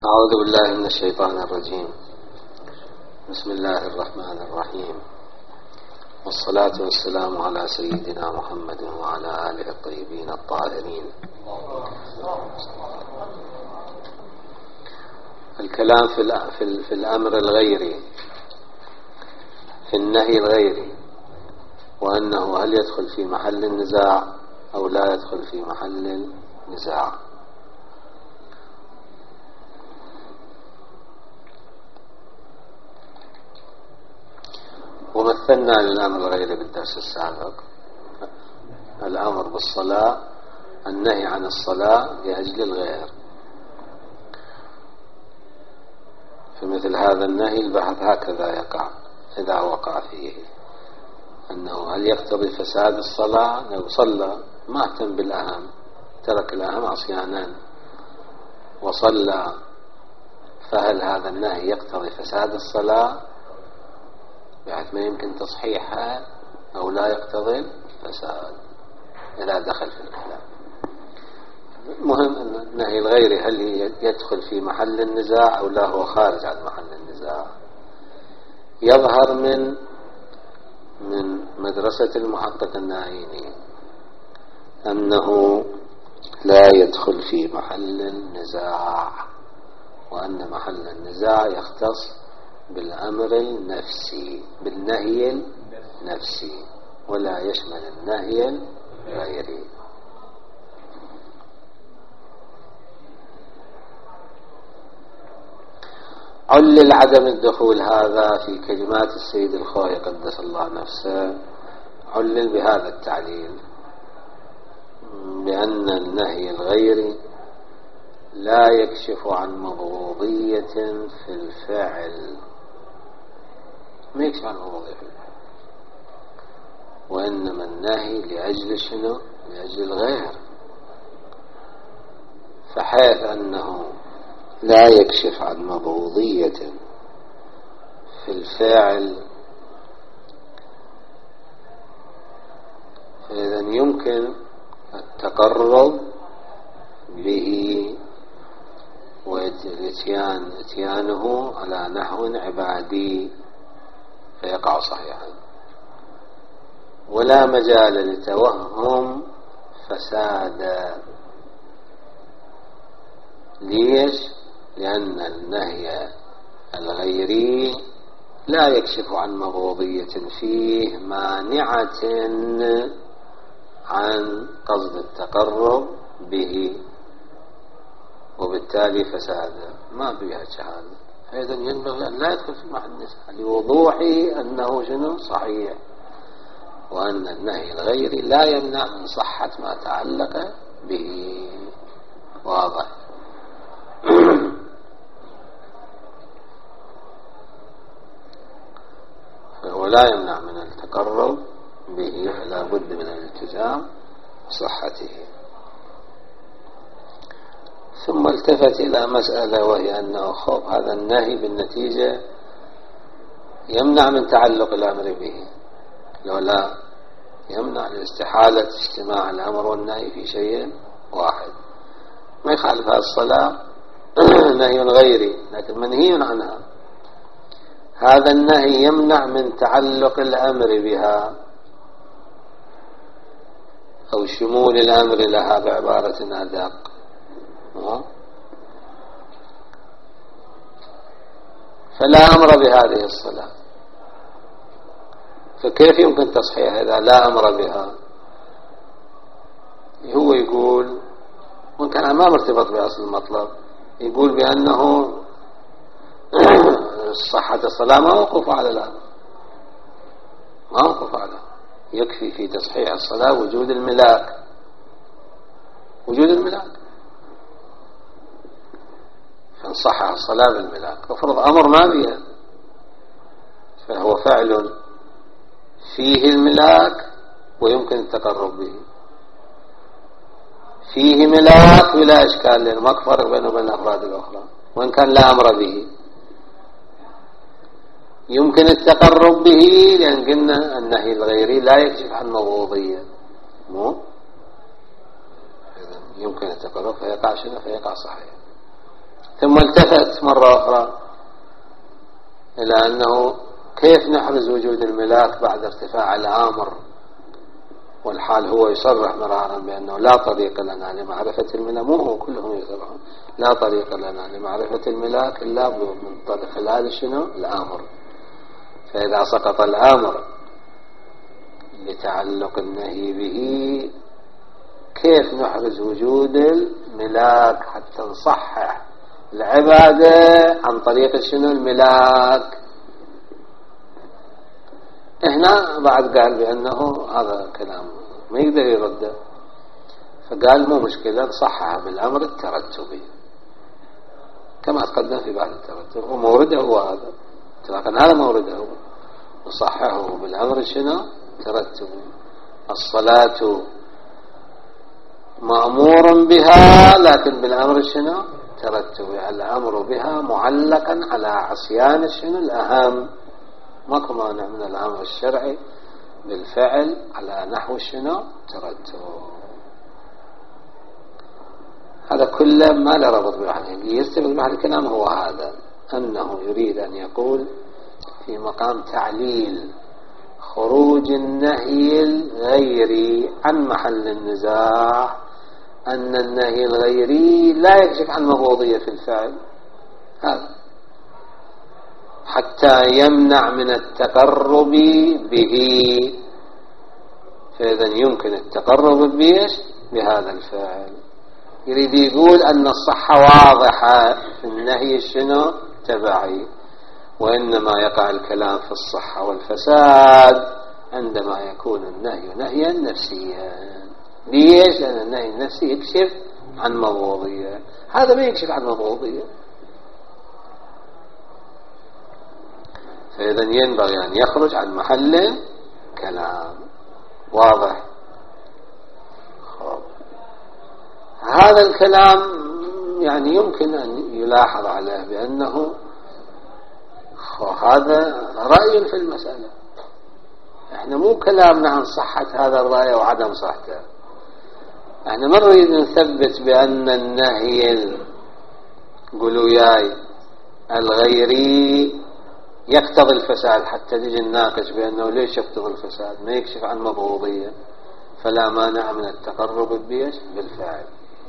أعوذ بالله من الشيطان الرجيم. بسم الله الرحمن الرحيم، والصلاة والسلام على سيدنا محمد وعلى آله الطيبين الطاهرين. الكلام في الأمر الغيري، في النهي الغيري، وأنه هل يدخل في محل النزاع أو لا يدخل في محل النزاع. ومثلنا للأمر الغيري بالدرس السابق الأمر بالصلاة، النهي عن الصلاة لأجل الغير. في مثل هذا النهي البحث هكذا يقع إذا وقع فيه، أنه هل يقتضي فساد الصلاة؟ لو صلى ما اهتم بالأهم، ترك الأهم عصيانا وصلى، فهل هذا النهي يقتضي فساد الصلاة بحيث ما يمكن تصحيحها أو لا يقتضي الفساد إذا دخل في الكلام؟ المهم أن النهي الغيري هل يدخل في محل النزاع أو لا هو خارج عن محل النزاع. يظهر من مدرسة المحقق النعيمي أنه لا يدخل في محل النزاع، وأن محل النزاع يختص بالأمر النفسي، بالنهي النفسي، ولا يشمل النهي الغيري. علل عدم الدخول هذا في كلمات السيد الخوئي قدس الله نفسه، علل بهذا التعليل، بأن النهي الغيري لا يكشف عن مبغوضية في الفعل، ما يكشف عن مبغوضية في الفعل، وإنما النهي لأجل شنو؟ لأجل الغير. فحيث أنه لا يكشف عن مبغوضية في الفاعل، فإذا يمكن التقرب به وإتيانه على نحو عبادي فيقع صحيحا، ولا مجال لتوهم فسادا. ليش؟ لأن النهي الغيري لا يكشف عن مبغوضية فيه مانعة عن قصد التقرب به، وبالتالي فسادا ما بها شهادة. فإذا ينبغي أن لا يدخل في محل النزاع لوضوحه أنه شنو؟ صحيح، وأن النهي الغيري لا يمنع من صحة ما تعلق به. واضح؟ فهو لا يمنع من التقرب به، فلا بد من الالتزام بصحته. ثم التفت إلى مسألة، وهي أنه خوف هذا النهي بالنتيجة يمنع من تعلق الأمر به، لو لا يمنع لاستحالة اجتماع الأمر والنهي في شيء واحد. ما يخالف هذه الصلاة نهي غيري لكن منهي عنها، هذا النهي يمنع من تعلق الأمر بها أو شمول الأمر لها بعبارة أدق. فلا أمر بهذه الصلاة، فكيف يمكن تصحيح إذا لا أمر بها؟ هو يقول، وإن كان ما مرتبط بأصل المطلب، يقول بأنه صحة الصلاة ما موقوف على الأمر، ما موقوف على، يكفي في تصحيح الصلاة وجود الملاك، وجود الملاك، فانصحح الصلاة بالملاك. وفرض أمر ما بها، فهو فعل فيه الملاك ويمكن التقرب به، فيه ملاك بلا إشكال، لأنه ما فرق بينه وبين الأفراد الأخرى، وإن كان لا أمر به. يمكن التقرب به، لأن قلنا النهي الغيري لا يكشف عن مبغوضية، يمكن التقرب فيقع شنو؟ فيقع صحيح. ثم التفت مرة أخرى إلى أنه كيف نحرز وجود الملاك بعد ارتفاع الآمر، والحال هو يصرح مرارا بأنه لا طريق لنا لمعرفة الملاك، مو هو كلهم يصرحون لا طريق لنا لمعرفة الملاك إلا من طريق هذا شنو الآمر. فإذا سقط الآمر لتعلق النهي به كيف نحرز وجود الملاك حتى نصحح العبادة عن طريق شنو الملاك؟ هنا بعد قال بأنه هذا كلام ما يقدر يرده، فقال مو مشكلة نصحها بالأمر الترتبي كما تقدم في بعض الترتب، ومورده هو هذا، لكن هذا مورده هو نصححه بالأمر شنو ترتبي. الصلاة مأمور بها لكن بالأمر شنو ترتبي، الأمر بها معلقا على عصيان شنو الأهم، ماكو مانع من الأمر الشرعي بالفعل على نحو شنو ترتب. هذا كله ما له ربط بحاجة، يستفيد من هذا الكلام هو هذا، أنه يريد أن يقول في مقام تعليل خروج النهي الغيري عن محل النزاع أن النهي الغيري لا يكشف عن مبغوضية في الفعل هذا حتى يمنع من التقرب به، فإذا يمكن التقرب بهذا الفعل. يريد يقول أن الصحة واضحة في النهي شنو تبعي، وإنما يقع الكلام في الصحة والفساد عندما يكون النهي نهيا نفسيا. ليش؟ لأن النهي النفسي يكشف عن مبغوضية، هذا ما يكشف عن مبغوضية، فإذا ينبغي أن يخرج عن محل كلام واضح. هذا الكلام يعني يمكن أن يلاحظ عليه بأنه هذا رأي في المسألة، احنا مو كلامنا عن صحة هذا الرأي وعدم صحته، احنا ما نريد نثبت بأن النهي قولوا ياي الغيري يقتضي الفساد حتى نجي نناقش بأنه ليش يقتضي الفساد، ما يكشف عن مبغوضية، فلا مانع من التقرب بالفعل.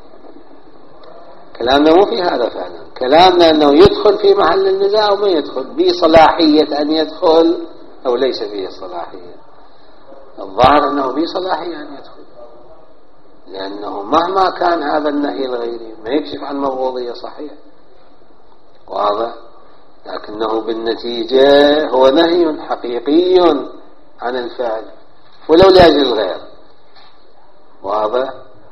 كلامنا مو في هذا فعلا، كلامنا أنه يدخل في محل النزاع وما يدخل، بصلاحية أن يدخل أو ليس فيه صلاحية. الظاهر أنه بصلاحية أن يدخل، لأنه مهما كان هذا النهي الغيري ما يكشف عن مبغوضية صحيح واضح، لكنه بالنتيجة هو نهي حقيقي عن الفعل ولو لأجل الغير، واضح،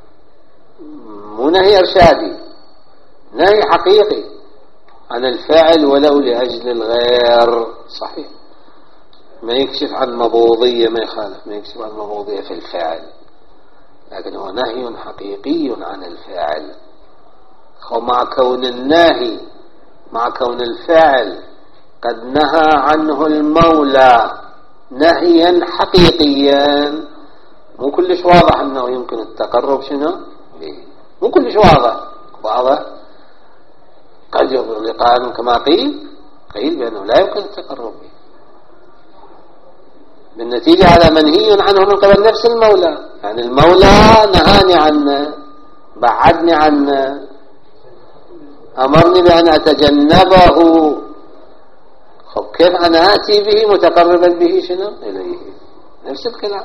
مو نهي إرشادي، نهي حقيقي عن الفعل ولو لأجل الغير صحيح، ما يكشف عن مبغوضية، ما يخالف، ما يكشف عن مبغوضية في الفعل، لكن هو نهي حقيقي عن الفعل. ومع كون النهي مع كون الفعل قد نهى عنه المولى نهيا حقيقيا مو كلش واضح أنه يمكن التقرب شنو به، مو كلش واضح قد يظهر لقاء كما قيل بأنه لا يمكن التقرب به، بالنتيجة هذا منهي عنه من قبل نفس المولى، يعني المولى نهاني عنه، بعدني عنه، أمرني بأن أتجنبه، خب كيف أنا آتي به متقربا به شنو إليه؟ نفس الكلام.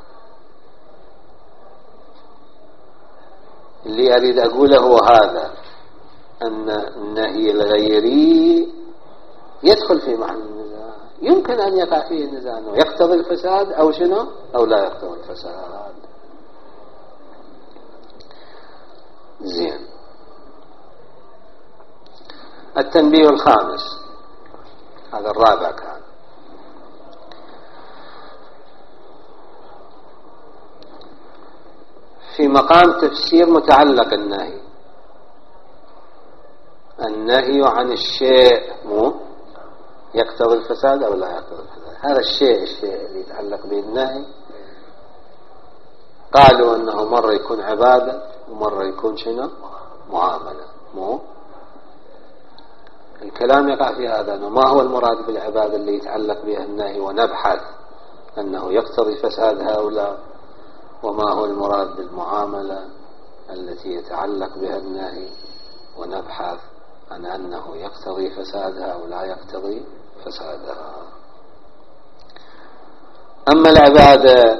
اللي أريد أقوله هو هذا، أن النهي الغيري يدخل في محل النزاع، يمكن أن يقع فيه النزاع أنه يقتضي الفساد أو شنو أو لا يقتضي الفساد. زين. التنبيه الخامس، هذا الرابع كان، في مقام تفسير متعلق النهي عن الشيء مو يقتضي الفساد أو لا يقتضي الفساد، هذا الشيء اللي يتعلق به النهي، قالوا أنه مرة يكون عبادة ومرة يكون شنو معاملة، مو الكلام يقع في هذا، أنه ما هو المراد بالعبادة اللي يتعلق بها النهي، ونبحث أنه يقتضي فساد هؤلاء، وما هو المراد بالمعاملة التي يتعلق بها النهي ونبحث عن أنه يقتضي فسادها أو لا يقتضي فسادها. أما العبادة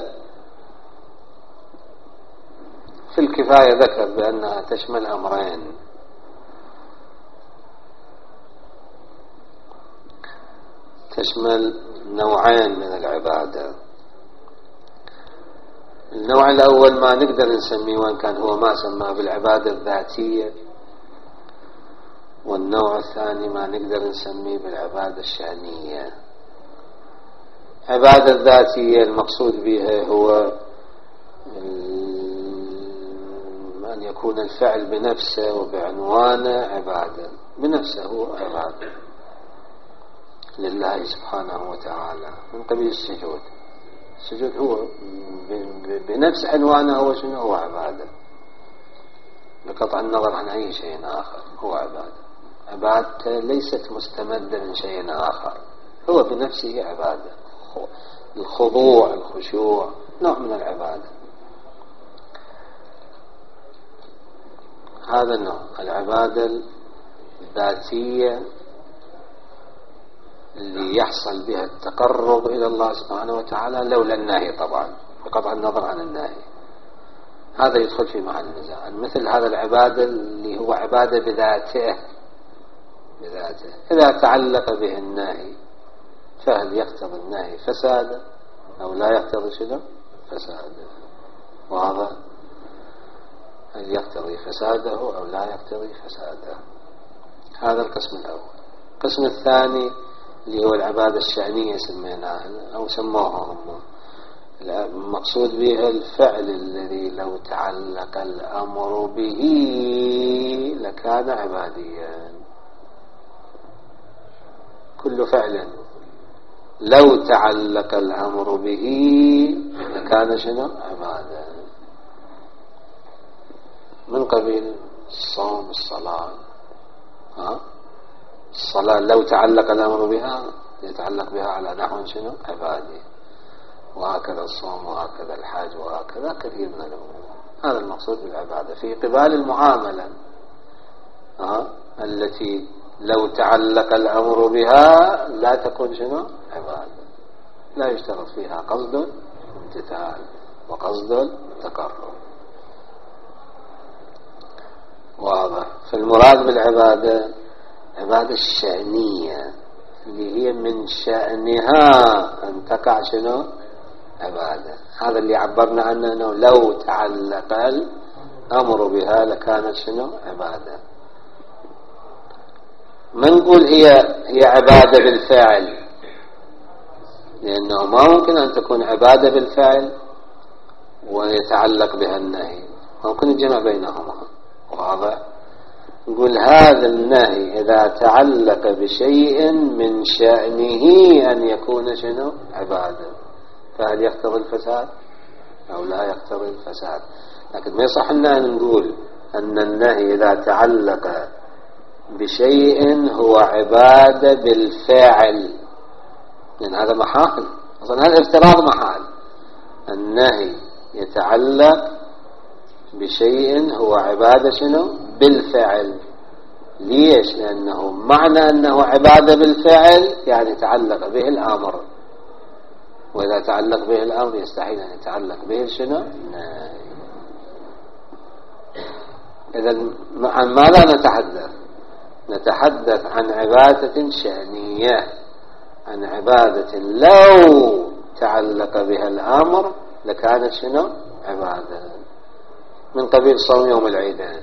في الكفاية ذكر بأنها تشمل أمرين: تشمل نوعين من العبادة. النوع الأول ما نقدر نسميه، وإن كان هو ما سماه، بالعبادة الذاتية، والنوع الثاني ما نقدر نسميه بالعبادة الشأنية. العبادة الذاتية المقصود بها هو أن يكون الفعل بنفسه وبعنوانه عبادة، بنفسه هو عبادة لله سبحانه وتعالى، من قبيل السجود. السجود هو بنفس عنوانه هو شنو؟ هو عبادة، بقطع النظر عن أي شيء آخر هو عبادة. عبادته ليست مستمدة من شيء آخر، هو بنفسه عبادة. الخضوع، الخشوع نوع من العبادة. هذا النوع العبادة الذاتية اللي يحصل بها التقرب إلى الله سبحانه وتعالى لولا النهي، طبعا بقطع النظر عن النهي، هذا يدخل في محل النزاع. مثل هذا العبادة اللي هو عبادة بذاته، إذا تعلق به النهي فهل يقتضي النهي فساده أو لا يقتضي شنو؟ فساده. وهذا هل يقتضي فساده أو لا يقتضي فساده. هذا القسم الأول. القسم الثاني اللي هو العبادة الشأنية سميناها أو سموها هم، المقصود بها الفعل الذي لو تعلق الأمر به لكان عباديا. كل فعل لو تعلق الأمر به لكان شنو؟ عبادة، من قبيل الصوم، الصلاة. الصلاة لو تعلق الأمر بها يتعلق بها على نحو شنو؟ عبادي. وهكذا الصوم، وهكذا الحج، وهكذا كثير من الأمور. هذا المقصود بالعبادة في قبال المعاملة التي لو تعلق الأمر بها لا تكون شنو؟ عبادة. لا يشترط فيها قصد امتثال وقصد تقرب. واضح. فالمراد بالعبادة عبادة الشأنية اللي هي من شأنها أن تقع شنو؟ عبادة. هذا اللي عبرنا عنه أنه لو تعلق الأمر بها لكانت شنو؟ عبادة. ما نقول هي عبادة بالفعل، لأنه ما ممكن أن تكون عبادة بالفعل ويتعلق بها النهي، ممكن الجمع بينهما. واضح. نقول هذا النهي إذا تعلق بشيء من شأنه أن يكون شنو؟ عبادة، فهل يقتضي الفساد أو لا يقتضي الفساد؟ لكن ما يصح لنا أن نقول أن النهي إذا تعلق بشيء هو عبادة بالفعل، لأن هذا محال. أصلا هذا افتراض محال. النهي يتعلق بشيء هو عبادة شنو؟ بالفعل. ليش؟ لأنه معنى أنه عبادة بالفعل يعني تعلق به الأمر، وإذا تعلق به الأمر يستحيل أن يتعلق به شنو؟ نهي. إذن عن ماذا نتحدث؟ نتحدث عن عبادة شأنية، عن عبادة لو تعلق بها الأمر لكانت شنو؟ عبادة، من قبيل صوم يوم العيدين.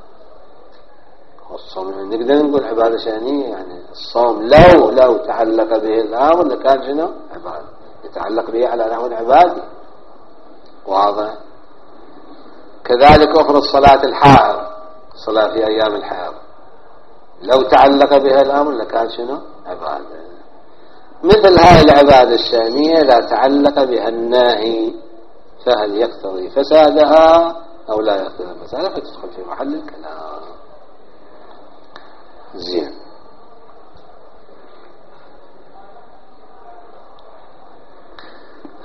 والصوم نقدر نقول عبادة شأنية، يعني الصوم لو تعلق به الأمر لكان شنو؟ عبادة، يتعلق به على نحو عبادي. واضح. كذلك أخرى الصلاة الحائض، الصلاة في أيام الحائض لو تعلق بها الأمر لكان شنو؟ عبادة. مثل هاي العبادة الشأنية لا تعلق بها الناهي فهل يقتضي فسادها أو لا يقتضي فسادها، فتدخل في محل الكلام. زين.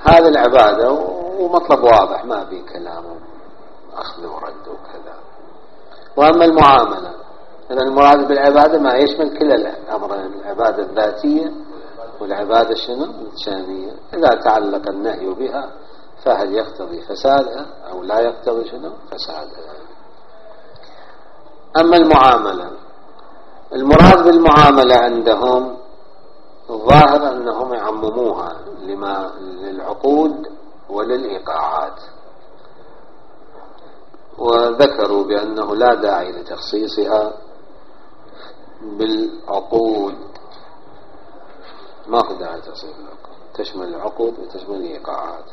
هذه العبادة ومطلب واضح ما في كلام أخذ ورد وكذا. وأما المعاملة، إذا المراد بالعبادة ما يشمل كل الأمرين، العبادة الذاتية والعبادة شنو الشانية. إذا تعلق النهي بها فهل يقتضي فسادها أو لا يقتضي شنو فسادها. أما المعاملة، المراد بالمعاملة عندهم الظاهر أنهم يعمموها للعقود وللإيقاعات، وذكروا بأنه لا داعي لتخصيصها بالعقود، ما هو داعي لتخصيص العقود، تشمل العقود وتشمل الإيقاعات،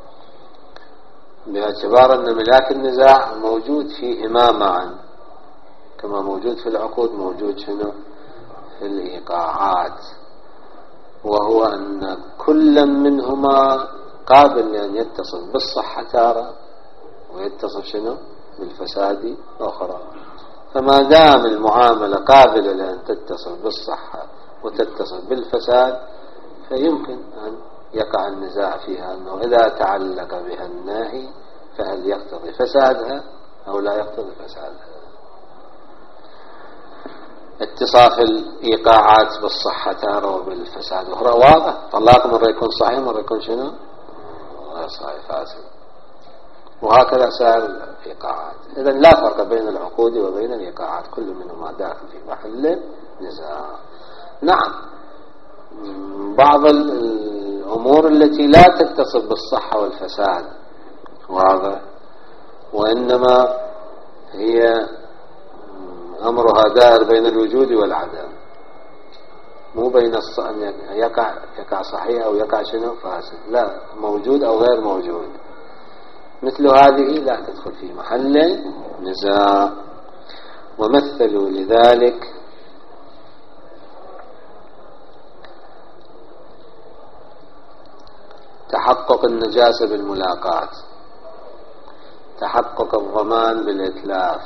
باعتبار أن ملاك النزاع موجود فيهما معا، كما موجود في العقود موجود شنو في الإيقاعات، وهو أن كل منهما قابل لأن يتصل بالصحة تارة ويتصل شنو بالفساد أخرى. فما دام المعاملة قابلة لأن تتصل بالصحة وتتصل بالفساد فيمكن أن يقع النزاع فيها، أنه إذا تعلق بها الناهي فهل يقتضي فسادها أو لا يقتضي فسادها. اتصاف الإيقاعات بالصحة تارة وبالفساد أخرى واضح، طلاق مرة يكون صحيح مرة يكون شنو غير صحيح فاسد، وهكذا سائر الإيقاعات. إذن لا فرق بين العقود وبين الإيقاعات، كل منهما داخل في محل نزاع. نعم بعض الأمور التي لا تتصل بالصحة والفساد واضح، وإنما هي أمرها دائر بين الوجود والعدم، مو بين أن يقع صحيح أو يقع شنو فاسد، لا موجود أو غير موجود. مثل هذه لا تدخل في محل نزاع. ومثلوا لذلك تحقق النجاسة بالملاقات، تحقق الضمان بالإتلاف.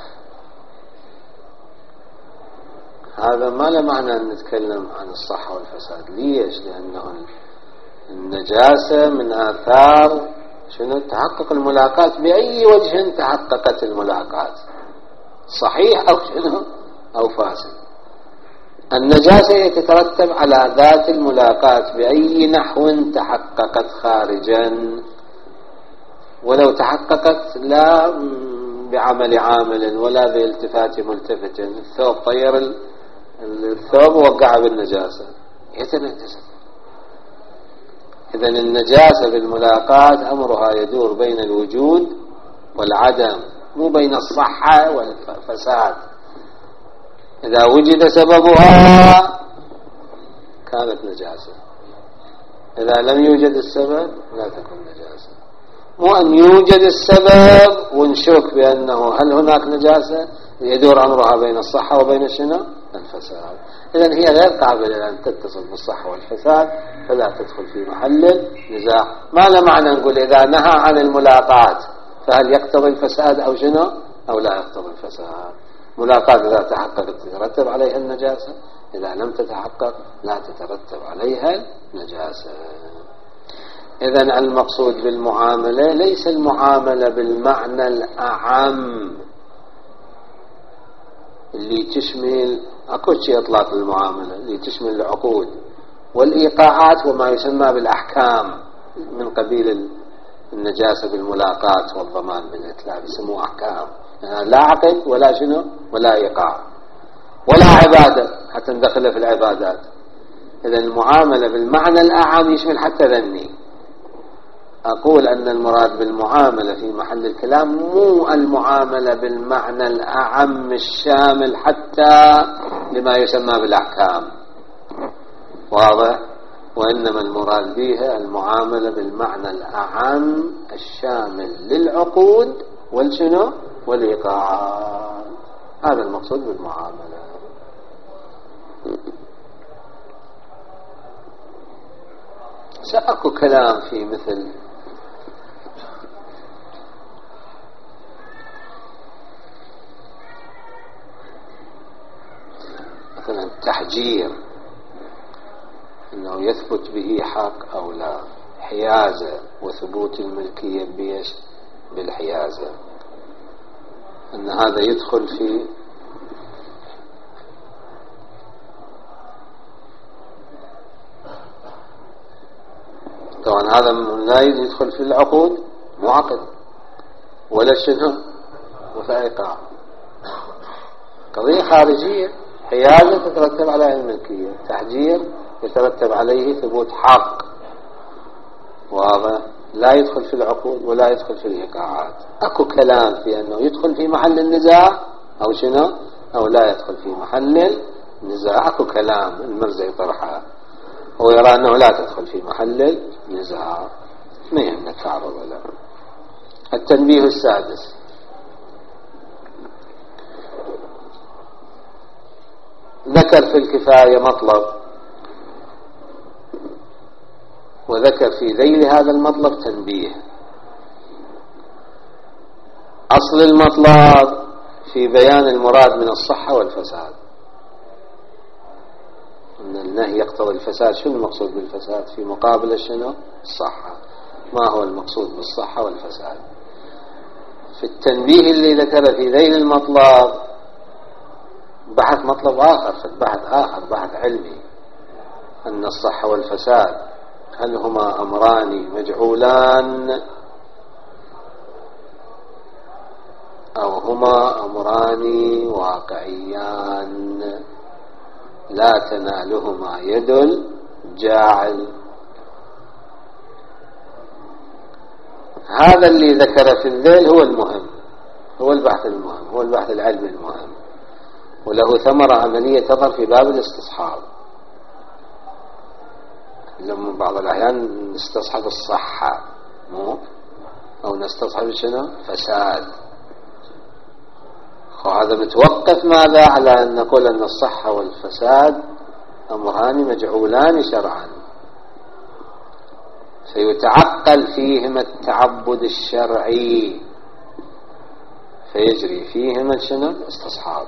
هذا ما له معنى أن نتكلم عن الصحة والفساد. ليش؟ لأنه النجاسة من آثار شنو تحقق الملاقات. بأي وجه تحققت الملاقات، صحيح أو شنو أو فاسد. النجاسة تترتب على ذات الملاقات بأي نحو تحققت خارجا، ولو تحققت لا بعمل عامل ولا بالتفات ملتفت، الثوب طير الثوب ووقع بالنجاسة يتنجس. إذن النجاسة بالملاقات أمرها يدور بين الوجود والعدم، مو بين الصحة والفساد. إذا وجد سببها كانت نجاسة، إذا لم يوجد السبب لا تكون نجاسة. مو أن يوجد السبب ونشك بأنه هل هناك نجاسة، يدور أمرها بين الصحة وبين شنو الفساد. إذن هي غير قابلة أن تتصل بالصحة والفساد، فلا تدخل في محل نزاع. ما له معنى نقول إذا نهى عن الملاقات فهل يقتضي الفساد أو شنو أو لا يقتضي الفساد. ملاقات إذا تحققت تترتب عليها النجاسة، إذا لم تتحقق لا تترتب عليها النجاسة. إذن المقصود بالمعاملة ليس المعاملة بالمعنى الأعم اللي تشمل أكو شيء إطلاق المعاملة اللي تشمل العقود والإيقاعات وما يسمى بالأحكام من قبيل النجاسة بالملاقات والضمان بالإتلاف، يسموه أحكام. يعني لا عقد ولا شنو ولا إيقاع ولا عبادة حتى ندخله في العبادات. إذن المعاملة بالمعنى الأعم يشمل حتى ذني. أقول أن المراد بالمعاملة في محل الكلام مو المعاملة بالمعنى الأعم الشامل حتى لما يسمى بالأحكام، واضح؟ وإنما المراد بها المعاملة بالمعنى الأعم الشامل للعقود والشنو والإيقاعات. هذا المقصود بالمعاملة. سأكو كلام في مثل مثلا التحجير، انه يثبت به حق او لا، حيازة وثبوت الملكية بيش بالحيازة، أن هذا يدخل في طبعا هذا لا يدخل في العقود مو عقد ولا شنو ولا إيقاع، قضية خارجية. حيازة تترتب على الملكية، تحجير يترتب عليه ثبوت حق، وهذا لا يدخل في العقود ولا يدخل في الإيقاعات. أكو كلام في أنه يدخل في محل النزاع أو شنو أو لا يدخل في محل النزاع. أكو كلام المرزي طرحه، هو يرى أنه لا تدخل في محل النزاع، ما يهم تعرض له. التنبيه السادس: ذكر في الكفاية مطلب، وذكر في ذيل هذا المطلب تنبيه. أصل المطلب في بيان المراد من الصحة والفساد، أن النهي يقتضي الفساد. شنو المقصود بالفساد؟ في مقابل شنو؟ الصحة. ما هو المقصود بالصحة والفساد؟ في التنبيه اللي ذكر في ذيل المطلب بحث مطلب آخر، في بحث آخر، بحث علمي، أن الصحة والفساد هل هما أمران مجعولان أو هما أمران واقعيان لا تنالهما يد الجاعل. هذا اللي ذكر في الذيل هو المهم، هو البحث المهم، هو البحث العلمي المهم، وله ثمرة عملية تظهر في باب الاستصحاب. لما بعض الأحيان نستصحب الصحة مو أو نستصحب شنو؟ فساد. وهذا متوقف ماذا؟ على أن نقول أن الصحة والفساد أمران مجعولان شرعا، فيتعقل فيهما التعبد الشرعي، فيجري فيهما شنو؟ الاستصحاب.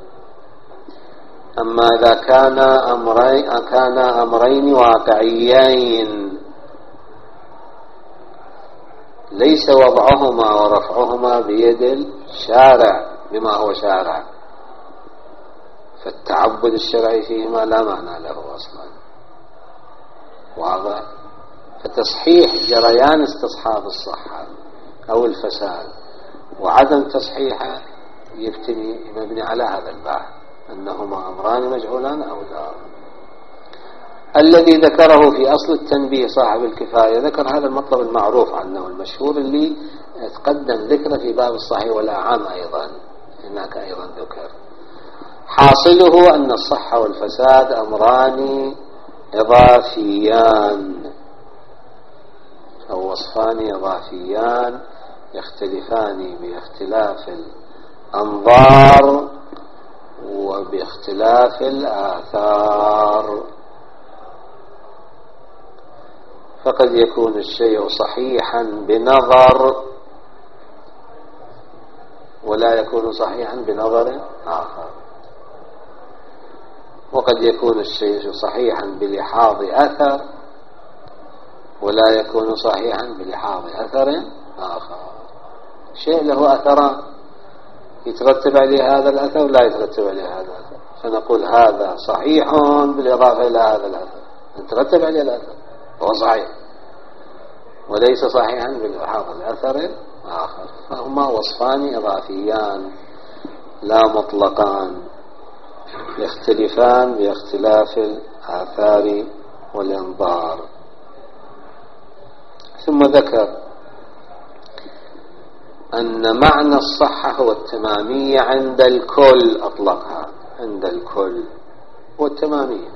أما إذا كان أمرين واقعيين ليس وضعهما ورفعهما بيد الشارع بما هو شارع، فالتعبد الشرعي فيهما لا معنى له أصلا. واضح؟ فتصحيح جريان استصحاب الصحة أو الفساد وعدم تصحيحه مبني على هذا البحث، أنهما أمران مجعولان أو لا. الذي ذكره في أصل التنبيه صاحب الكفاية ذكر هذا المطلب المعروف عنه المشهور اللي تقدم ذكره في باب الصحيح والأعام أيضا، هناك أيضا ذكر. حاصله أن الصحة والفساد أمران إضافيان أو وصفان إضافيان يختلفان باختلاف الأنظار وباختلاف الآثار. فقد يكون الشيء صحيحا بنظر ولا يكون صحيحا بنظر آخر، وقد يكون الشيء صحيحا بلحاظ أثر ولا يكون صحيحا بلحاظ أثر آخر. شيء له أثران يترتب عليه هذا الأثر ولا يترتب عليه هذا الأثر، فنقول هذا صحيح بالإضافة إلى هذا الأثر، يترتب عليه الأثر هو صحيح، وليس صحيحا بلحاظ الأثر آخر. فهما وصفان إضافيان لا مطلقان يختلفان باختلاف الآثار والأنظار. ثم ذكر أن معنى الصحة هو التمامية عند الكل، أطلقها عند الكل والتمامية،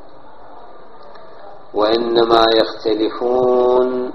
وإنما يختلفون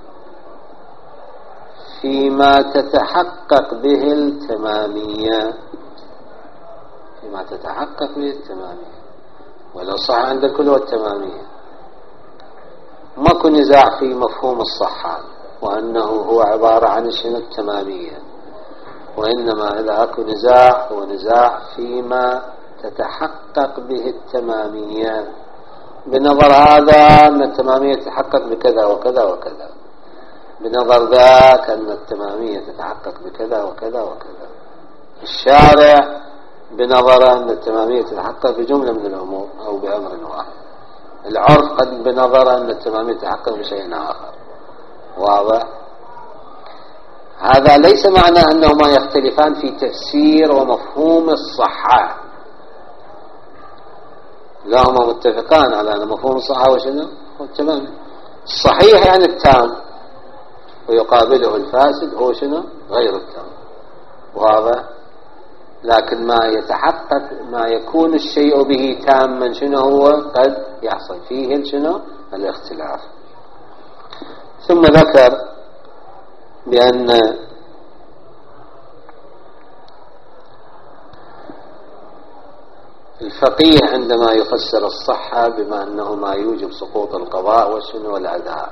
فيما تتحقق به التمامية، فيما تتحقق به التمامية. ولو صح عند الكل والتمامية ماكو نزاع في مفهوم الصحة وأنه هو عبارة عن شنو التمامية، وإنما إذا أكو نزاع هو نزاع فيما تتحقق به التمامية، بنظر هذا أن التمامية تتحقق بكذا وكذا وكذا، بنظر ذاك أن التمامية تتحقق بكذا وكذا وكذا. الشارع بنظر أن التمامية تتحقق بجملة من الأمور أو بأمر واحد. العرف قد بنظر أن التمامية تتحقق بشيء آخر. واضح؟ هذا ليس معناه أنهما يختلفان في تفسير ومفهوم الصحة، لا، هما متفقان على أن مفهوم الصحة وشنو؟ التمام. الصحيح يعني التام، ويقابله الفاسد هو شنو؟ غير التام. واضح؟ لكن ما يتحقق، ما يكون الشيء به تاما شنو هو؟ قد يحصل فيه شنو؟ الاختلاف. ثم ذكر بأن الفقيه عندما يفسر الصحة بما أنه ما يوجب سقوط القضاء والشنو والأداء،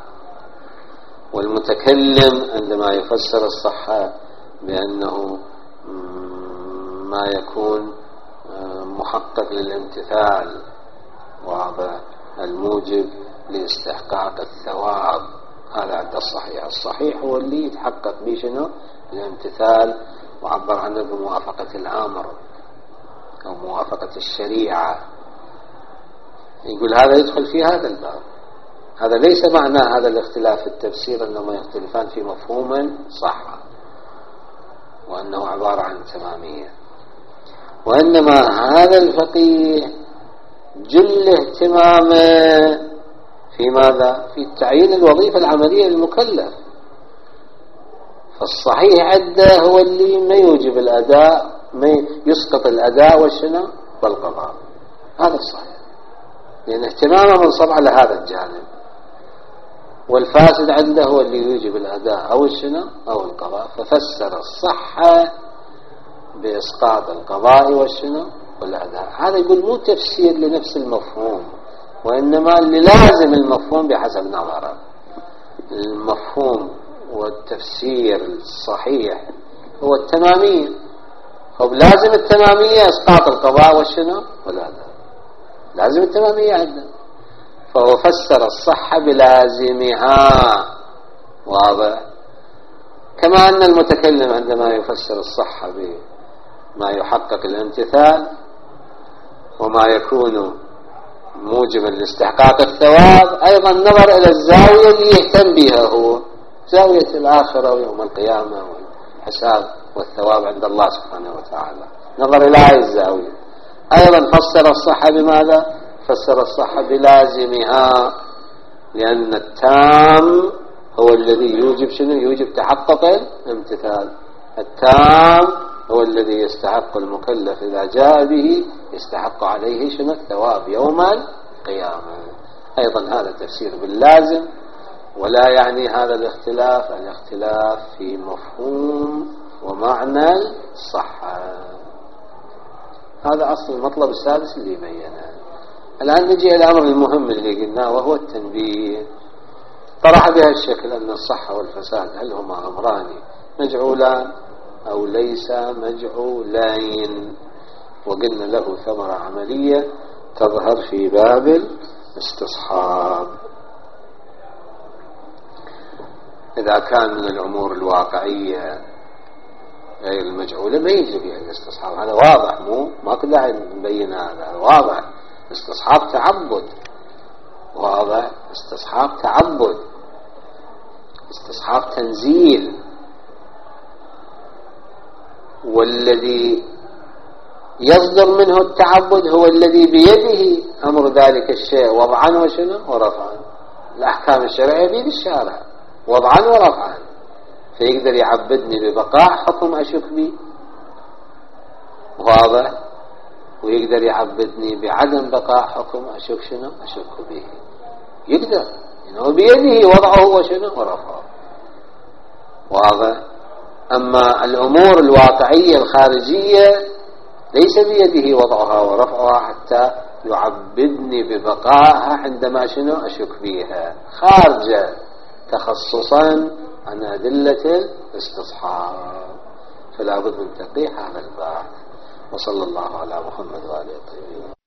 والمتكلم عندما يفسر الصحة بأنه ما يكون محقق للامتثال، واضح، الموجب لاستحقاق الثواب. هذا عند الصحيح. الصحيح هو اللي يتحقق به شنو؟ الامتثال، وعبر عنه بموافقة الأمر أو موافقة الشريعة. يقول هذا يدخل في هذا الباب. هذا ليس معنى هذا الاختلاف في التفسير أنهما يختلفان في مفهوم صح وأنه عبارة عن تمامية، وإنما هذا الفقيه جل اهتمامه في ماذا؟ في تعيين الوظيفة العملية للمكلف. فالصحيح عنده هو اللي ما يوجب الأداء، ما يسقط الأداء والشنو والقضاء. هذا الصحيح، لأن اهتمامه منصب على هذا الجانب. والفاسد عنده هو اللي يوجب الأداء أو الشنو أو القضاء. ففسر الصحة بإسقاط القضاء والشنو والأداء. هذا يقول مو تفسير لنفس المفهوم، وإنما اللي لازم المفهوم بحسب نظره. المفهوم والتفسير الصحيح هو التمامية، فلازم التمامية إسقاط القضاء والشنو والأداء، لازم التمامية عنده. فهو فسر الصحة بلازمها. واضح؟ كما أن المتكلم عندما يفسر الصحة بما يحقق الامتثال وما يكون موجبا لاستحقاق الثواب، أيضا نظر إلى الزاوية اللي يهتم بها، هو زاوية الآخرة ويوم القيامة والحساب والثواب عند الله سبحانه وتعالى. نظر إلى هذه الزاوية. أيضا فسر الصحة بماذا؟ فسر الصحة بلازمها، لأن التام هو الذي يوجب شنو؟ يوجب تحقق الامتثال. التام هو الذي يستحق المكلف إذا جاء به، يستحق عليه شنو؟ الثواب يوم القيامة. أيضا هذا تفسير باللازم، ولا يعني هذا الاختلاف في مفهوم ومعنى الصحة. هذا أصل المطلب السادس اللي بيناه. الآن نجي إلى الأمر المهم اللي قلناه، وهو التنبيه. طرح بها الشكل أن الصحة والفساد هل هما أمران مجعولان أو ليس مجعولين، وقلنا له ثمرة عملية تظهر في باب الاستصحاب. إذا كان من الأمور الواقعية غير المجعولة ما يجري فيها الاستصحاب. هذا واضح، مو ما كنا نبين هذا واضح. استصحاب تعبد، واضح، استصحاب تعبد، استصحاب تنزيل. والذي يصدر منه التعبد هو الذي بيده أمر ذلك الشيء وضعا وشنو ورفعا. الأحكام الشرعية بيد الشارع وضعا ورفعا، فيقدر يعبدني ببقاء حكم أشك به، واضح، ويقدر يعبدني بعدم بقاء حكم أشك شنو أشك به. يقدر، إنه بيده وضعه وشنو ورفعه، واضح. أما الأمور الواقعية الخارجية ليس بيده وضعها ورفعها حتى يعبدني ببقائها عندما شنو أشك بها، خارجة تخصصا عن أدلة الاستصحاب. فلا بد من تنقيح هذا البحث. وصلى الله على محمد وآله الطيبين.